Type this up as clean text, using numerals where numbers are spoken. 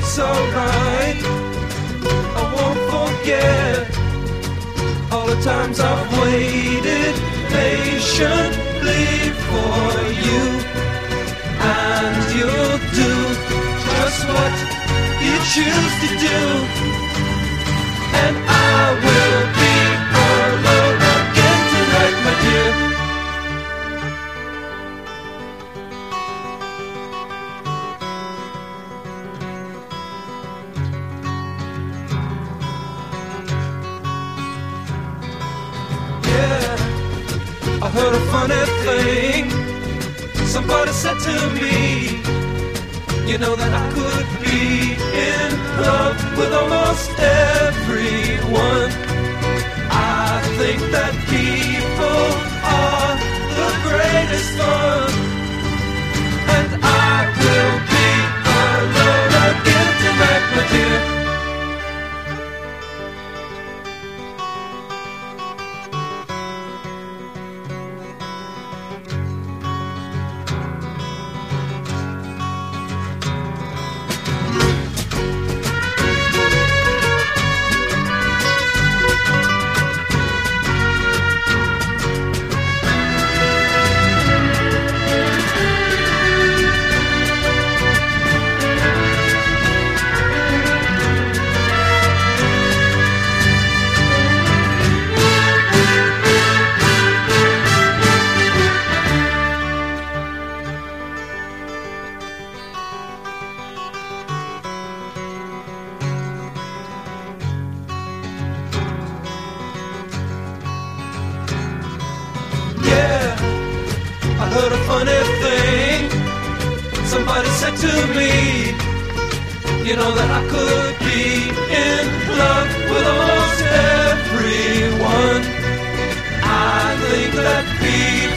it's alright. I won't forget all the times I've waited patiently for you. And you'll do just what you choose to do. And I will be alone again tonight, my dear. Yeah, I heard a funny thing. Somebody said to me, you know that I could be in love with almost everyone. I think that people are the greatest fun. And I will be alone again tonight, my dear. I heard a funny thing. Somebody said to me, you know that I could be in love with almost everyone. I think that people